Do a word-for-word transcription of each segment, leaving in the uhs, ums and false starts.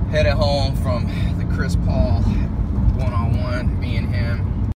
Headed home from the Chris Paul one-on-one, me and him.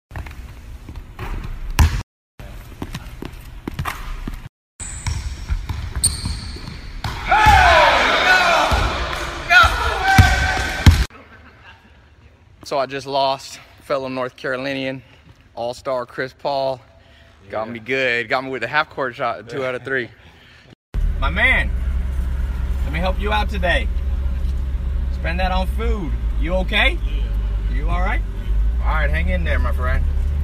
So I just lost fellow North Carolinian, all-star Chris Paul. Got yeah. me good. Got me with a half-court shot, two out of three. My man, let me help you out today. Spend that on food. You okay? Yeah. You all right? All right, hang in there, my friend.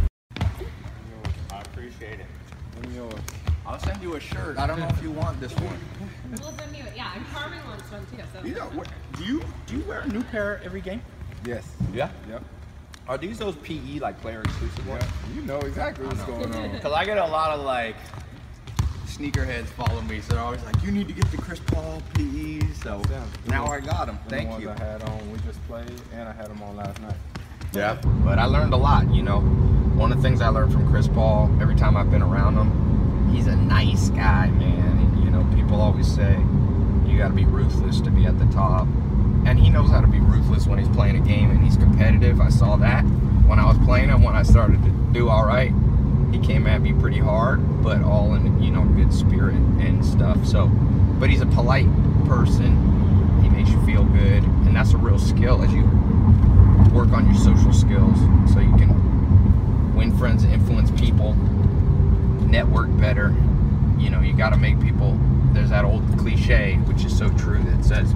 I appreciate it. I'll send you a shirt. I don't know if you want this one. We'll send you it. Yeah, and Carmen wants one too. So. You know, what, do you do you wear a new pair every game? Yes. Yeah. Yep. Are these those P E like player exclusive ones? Yeah. You know exactly what's going on. Because I get a lot of like sneakerheads follow me, so they're always like, "You need to get the Chris Paul P Es." So yeah, now I got them. Thank the ones you. I had on, we just played, and I had them on last night. Yeah, but I learned a lot. You know, one of the things I learned from Chris Paul every time I've been around him, he's a nice guy, man. And, you know, people always say you got to be ruthless to be at the top, and he knows how to be ruthless when he's playing a game and he's competitive. I saw that when I was playing him. When I started to do all right, he came at me pretty hard, but all in, you know, good spirit and stuff. So, but he's a polite person. He makes you feel good, and that's a real skill as you work on your social skills, so you can win friends and influence people, network better. You know, you got to make people. There's that old cliche, which is so true, that says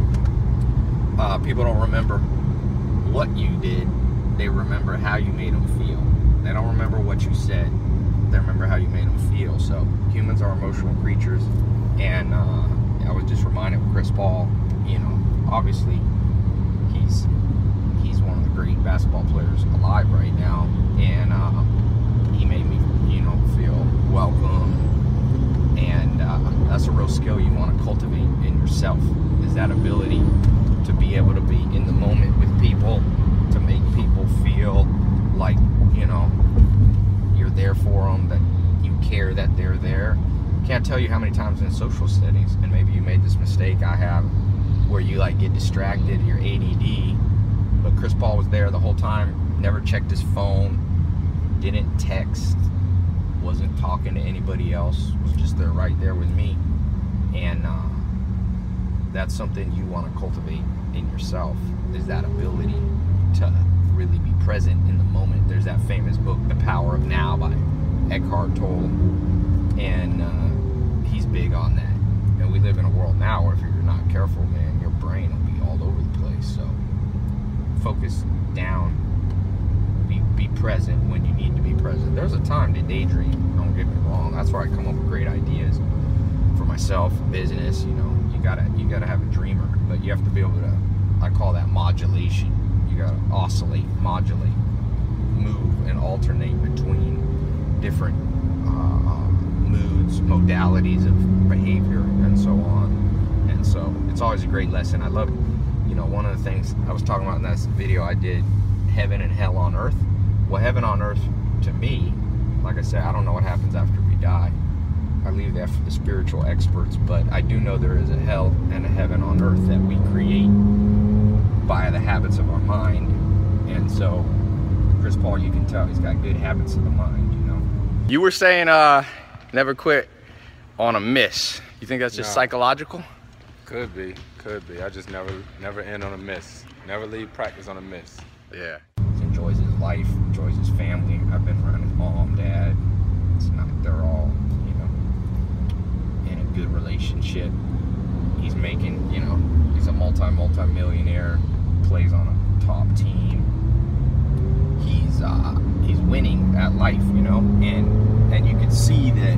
uh, people don't remember what you did, they remember how you made them feel. They don't remember what you said, they remember how you made them feel. So humans are emotional creatures, and uh, I was just reminded of Chris Paul. You know, obviously he's he's one of the great basketball players alive right now, and uh, he made me, you know, feel welcome. And uh, that's a real skill you want to cultivate in yourself, is that ability to be able to be in the moment with people, to make people feel like, you know, you're there for them, that you care that they're there. Can't tell you how many times in social settings, and maybe you made this mistake I have, where you like get distracted, you're A D D, but Chris Paul was there the whole time, never checked his phone, didn't text, wasn't talking to anybody else, was just there right there with me. And uh, that's something you want to cultivate in yourself, is that ability to really be present in the moment. There's that famous book, The Power of Now, by Eckhart Tolle, and uh, he's big on that. And we live in a world now where if you're not careful, man, your brain will be all over the place. So focus down, be, be present when you need to be present. There's a time to daydream, don't get me wrong. That's where I come up with great ideas for myself, business. You know, you gotta you gotta have a dreamer, but you have to be able to, I call that modulation. You gotta oscillate, modulate, move, and alternate between different uh, moods, modalities of behavior, and so on. And so it's always a great lesson. I love, you know, one of the things I was talking about in that video I did, heaven and hell on earth. Well, heaven on earth, to me, like I said, I don't know what happens after we die. I leave that for the spiritual experts, but I do know there is a hell and a heaven on earth that we create by the habits of our mind. And so Chris Paul, you can tell he's got good habits of the mind, you know. You were saying uh, never quit on a miss. You think that's just No. psychological? Could be, could be. I just never, never end on a miss. Never leave practice on a miss. Yeah. He enjoys his life, enjoys his family. I've been around his mom, dad. It's not, they're all, you know, in a good relationship. He's making, you know, he's a multi, multi-millionaire, plays on a top team. He's, uh, he's winning at life, you know, and, and you can see that,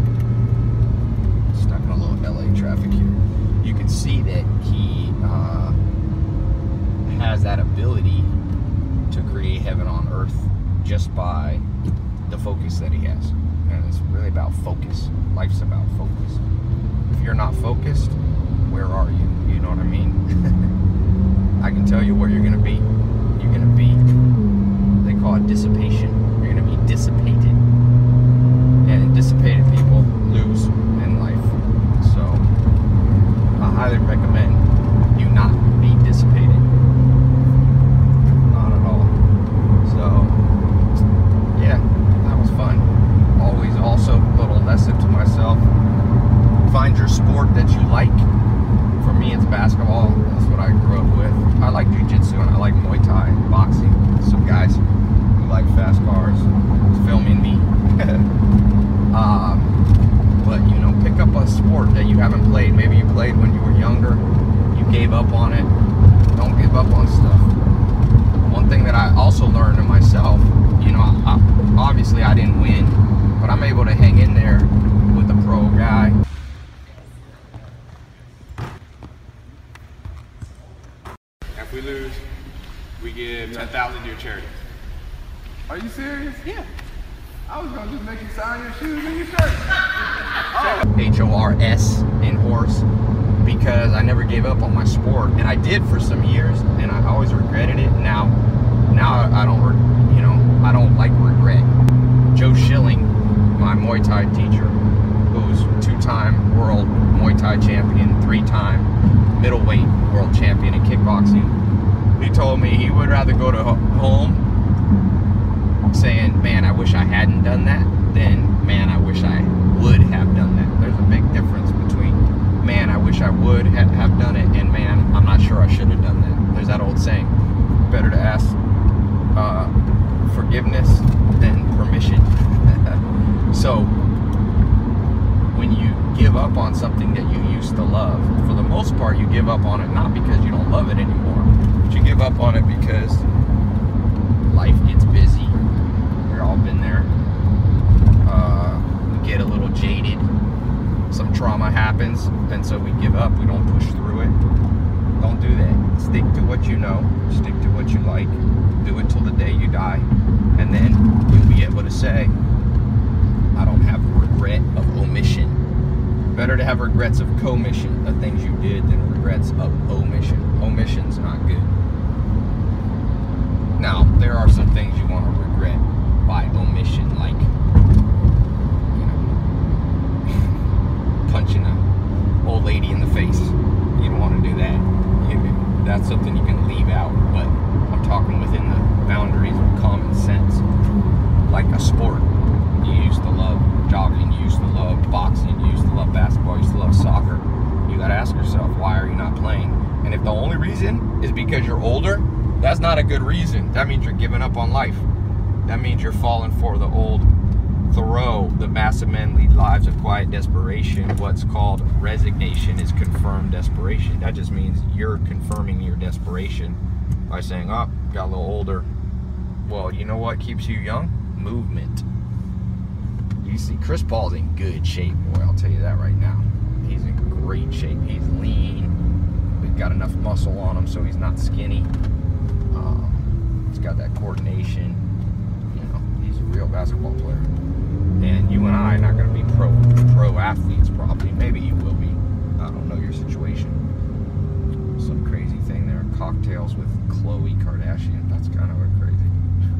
stuck in a little L A traffic here. You can see that he uh, has that ability to create heaven on earth just by the focus that he has. And it's really about focus. Life's about focus. If you're not focused, where are you? You know what I mean? I can tell you where you're gonna be. You're gonna be, they call it dissipation. You're gonna be dissipated. And dissipated people lose in life. So I highly recommend you not be dissipated. basketball. That's what I grew up with. I like jiu-jitsu and I like Muay Thai, boxing. Some guys who like fast cars, filming me. um, but, you know, pick up a sport that you haven't played. Maybe you played when you were younger. You gave up on it. Don't give up on stuff. One thing that I also learned in myself, you know, I, obviously I didn't win, but I'm able to hang in there with a pro guy. If we lose, we give ten thousand to your charity. Are you serious? Yeah. I was gonna just make you sign your shoes and your shirt. Oh. H O R S in horse, because I never gave up on my sport, and I did for some years, and I always regretted it. Now, now I don't, you know, I don't like regret. Joe Schilling, my Muay Thai teacher, who's two-time world Muay Thai champion, three-time middleweight world champion in kickboxing, he told me he would rather go to home saying, man, I wish I hadn't done that, than, man, I wish I would have done that. There's a big difference between, man, I wish I would ha have done it, and man, I'm not sure I should have done that. There's that old saying, better to ask uh, forgiveness than permission. So, when you give up on something that you used to love, for the most part, you give up on it not because you don't love it anymore, but you give up on it because life gets busy. We've all been there. Uh, we get a little jaded. Some trauma happens, and so we give up. We don't push through it. Don't do that. Stick to what you know. Stick to what you like. Do it till the day you die, and then you'll be able to say, I don't have regret of omission. Better to have regrets of commission, the things you did, than regrets of omission. Omission's not good. Now, there are some things you want to regret by omission, like, you know, punching an old lady in the face. You don't want to do that. You, that's something you can leave out, but I'm talking within the boundaries of common sense. Like a sport. You used to love jogging, you used to love boxing, you used to love basketball, you used to love soccer. You gotta ask yourself, why are you not playing? And if the only reason is because you're older, that's not a good reason. That means you're giving up on life. That means you're falling for the old Thoreau, the massive men lead lives of quiet desperation. What's called resignation is confirmed desperation. That just means you're confirming your desperation by saying, oh, got a little older. Well, you know what keeps you young? Movement. You see, Chris Paul's in good shape, boy, I'll tell you that right now. He's in great shape. He's lean. He's got enough muscle on him so he's not skinny. Um, he's got that coordination. You know, he's a real basketball player. And you and I are not going to be pro pro athletes, probably. Maybe you will be. I don't know your situation. Some crazy thing there. Cocktails with Khloe Kardashian. That's kind of a crazy.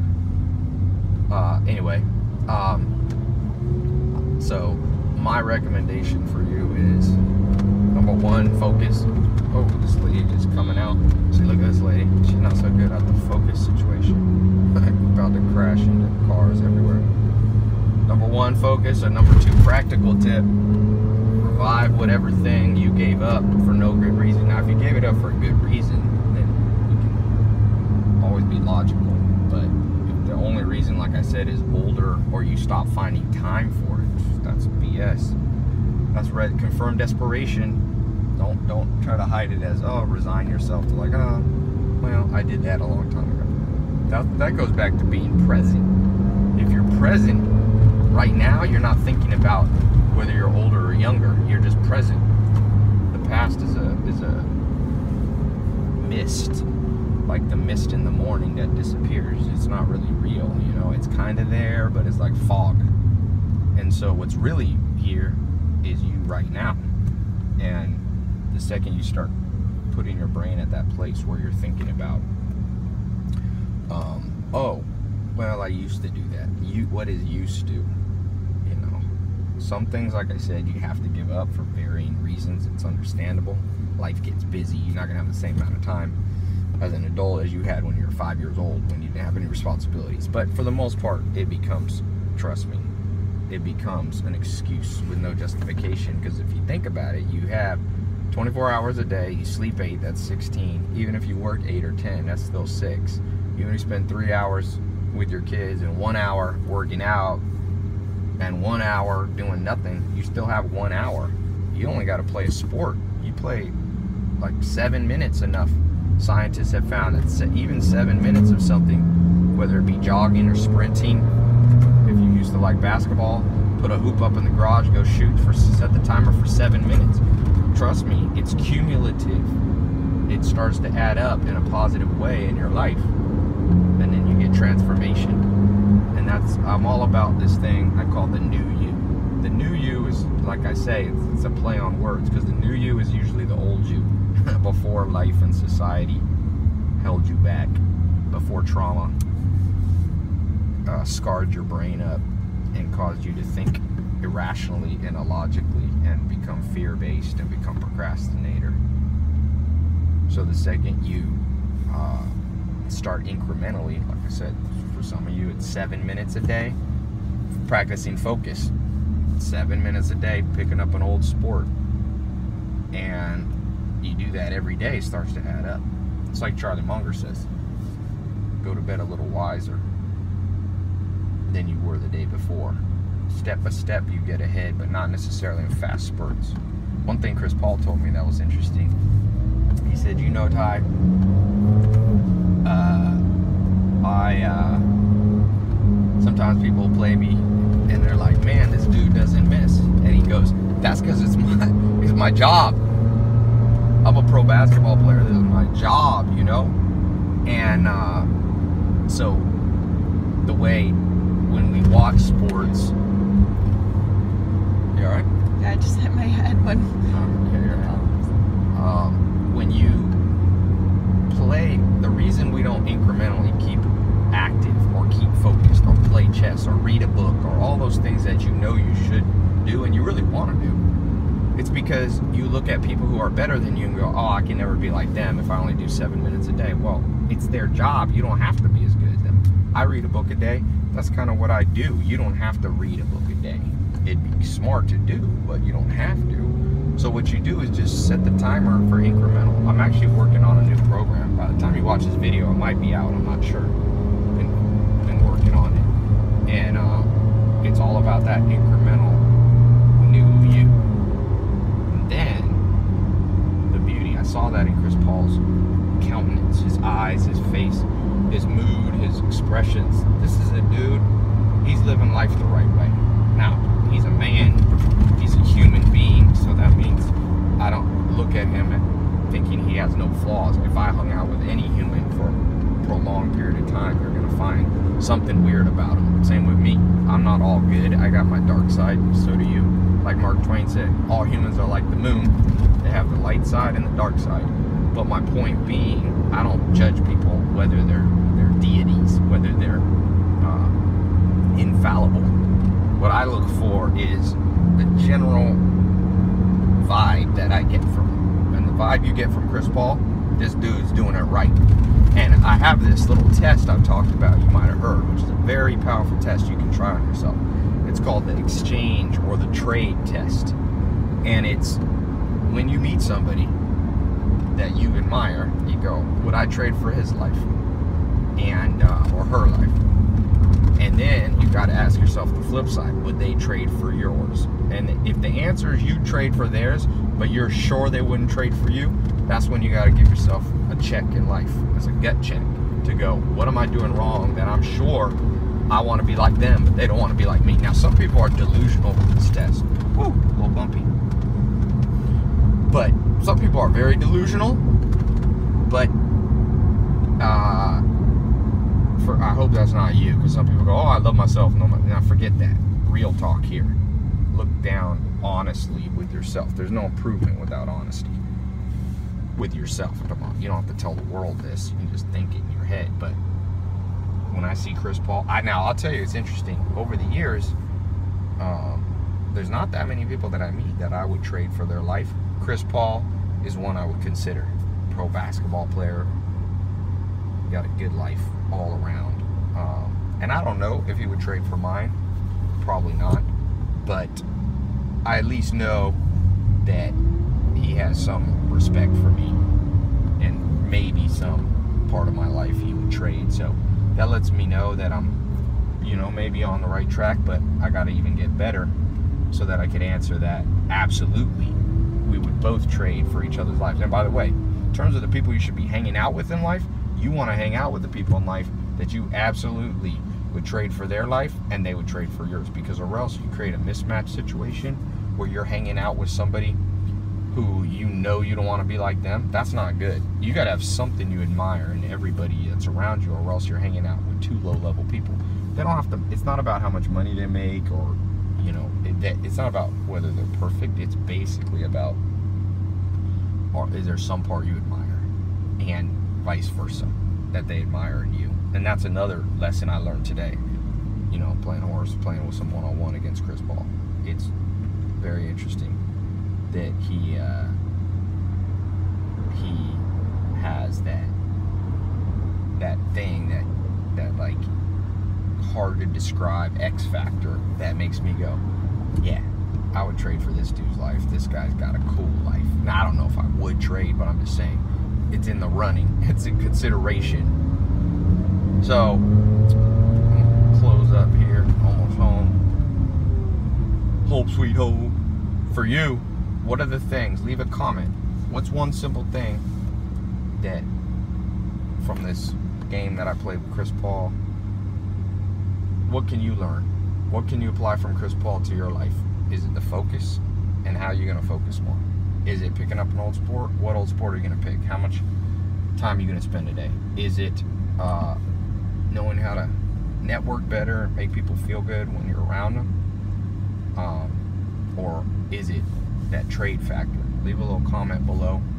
Uh, anyway. Um, so, my recommendation for you is, number one, focus. Oh, this lady just coming out. See, look at this lady. She's not so good at the focus situation. About to crash into cars everywhere. Number one, focus. And number two, practical tip. Revive whatever thing you gave up for no good reason. Now, if you gave it up for a good reason, then you can always be logical. But if the only reason, like I said, is older, or you stop finding time for it, that's B S. That's red confirmed desperation. Don't don't try to hide it as, oh, resign yourself to, like, oh, well, I did that a long time ago. That, that goes back to being present. If you're present right now, you're not thinking about whether you're older or younger. You're just present. The past is a is a mist, like the mist in the morning that disappears. It's not really real, you know. It's kind of there, but it's like fog. And so what's really here is you right now. And the second you start putting your brain at that place where you're thinking about, um, oh, well, I used to do that. You, what is used to? You know, some things, like I said, you have to give up for varying reasons. It's understandable. Life gets busy. You're not gonna have the same amount of time as an adult as you had when you were five years old, when you didn't have any responsibilities. But for the most part, it becomes, trust me, it becomes an excuse with no justification. Because if you think about it, you have twenty-four hours a day, you sleep eight, that's sixteen. Even if you work eight or ten, that's still six. Even if you spend three hours with your kids and one hour working out and one hour doing nothing, you still have one hour. You only got to play a sport. You play like seven minutes enough. Scientists have found that even seven minutes of something, whether it be jogging or sprinting, if you used to like basketball, put a hoop up in the garage, go shoot, for set the timer for seven minutes. Trust me, it's cumulative. It starts to add up in a positive way in your life. And then you get transformation. And that's, I'm all about this thing I call the new you. The new you is, like I say, it's, it's a play on words, because the new you is usually the old you, before life and society held you back, before trauma uh, scarred your brain up and caused you to think irrationally and illogically and become fear-based and become procrastinator. So the second you uh, start incrementally, like I said, for some of you it's seven minutes a day, practicing focus, seven minutes a day, picking up an old sport, and you do that every day, starts to add up. It's like Charlie Munger says, go to bed a little wiser than you were the day before. Step by step you get ahead, but not necessarily in fast spurts. One thing Chris Paul told me that was interesting, he said, you know, Ty, uh, I, uh, sometimes people play me and they're like, man, this dude doesn't miss. And he goes, that's because it's my, it's my job. I'm a pro basketball player. This is my job, you know? And uh, so the way when we watch sports, you all right? Yeah, I just hit my head when... Okay, you're right. Um, when you play, the reason we don't incrementally keep active or keep focused or play chess or read a book or all those things that you know you should do and you really want to do, it's because you look at people who are better than you and go, oh, I can never be like them if I only do seven minutes a day. Well, it's their job. You don't have to be as good as them. I read a book a day. That's kind of what I do. You don't have to read a book a day. It'd be smart to do, but you don't have to. So what you do is just set the timer for incremental. I'm actually working on a new program. By the time you watch this video, it might be out. I'm not sure. Been, been working on it. And uh, it's all about that incremental new you. And then, the beauty, I saw that in Chris Paul's countenance, his eyes, his face, his mood, his expressions. This is a dude, he's living life the right way. Now, he's a man, he's a human being, so that means I don't look at him and thinking he has no flaws. If I hung out with any human for a prolonged period of time, you're gonna find something weird about him. Same with me. I'm not all good. I got my dark side, so do you. Like Mark Twain said, all humans are like the moon. They have the light side and the dark side. But my point being, I don't judge people whether they're they're deities, whether they're uh, infallible. What I look for is the general vibe that I get from him. And the vibe you get from Chris Paul, this dude's doing it right. And I have this little test I've talked about, you might have heard, which is a very powerful test you can try on yourself. It's called the exchange or the trade test. And it's when you meet somebody that you admire, you go, would I trade for his life? And, uh, or her life? And then you got to ask yourself the flip side, would they trade for yours? And if the answer is you trade for theirs, but you're sure they wouldn't trade for you, that's when you got to give yourself a check in life, as a gut check, to go, what am I doing wrong that I'm sure I want to be like them, but they don't want to be like me? Now, some people are delusional with this test. Woo, a little bumpy. But some people are very delusional, but uh, for, I hope that's not you, because some people go, oh, I love myself. No, now forget that. Real talk here. Look down honestly with yourself. There's no improvement without honesty with yourself. You don't have to tell the world this. You can just think it in your head. But when I see Chris Paul, I, now I'll tell you, it's interesting. Over the years, um, there's not that many people that I meet that I would trade for their life. Chris Paul is one I would consider. Pro basketball player, got a good life all around. Um, and I don't know if he would trade for mine. Probably not. But I at least know that he has some respect for me, and maybe some part of my life he would trade. So that lets me know that I'm, you know, maybe on the right track, but I got to even get better so that I could answer that. Absolutely, we would both trade for each other's lives. And by the way, in terms of the people you should be hanging out with in life, you want to hang out with the people in life that you absolutely would trade for their life, and they would trade for yours, because or else you create a mismatch situation where you're hanging out with somebody who you know you don't want to be like them. That's not good. You got to have something you admire in everybody that's around you, or else you're hanging out with two low-level people. They don't have to, it's not about how much money they make, or, you know, it, that, it's not about whether they're perfect. It's basically about, or is there some part you admire, and vice versa, that they admire in you. And that's another lesson I learned today, you know, playing horse, playing with some one-on-one against Chris Paul. It's very interesting that he uh, he has that that thing, that that like hard to describe X factor that makes me go, yeah, I would trade for this dude's life. This guy's got a cool life. Now, I don't know if I would trade, but I'm just saying it's in the running. It's in consideration. So, close up here, almost home. Home sweet home. For you, what are the things? Leave a comment. What's one simple thing that, from this game that I played with Chris Paul, what can you learn? What can you apply from Chris Paul to your life? Is it the focus, and how you're going to focus more? Is it picking up an old sport? What old sport are you going to pick? How much time are you going to spend a day? Is it uh, knowing how to network better and make people feel good when you're around them? Um, or is it that trade factor? Leave a little comment below.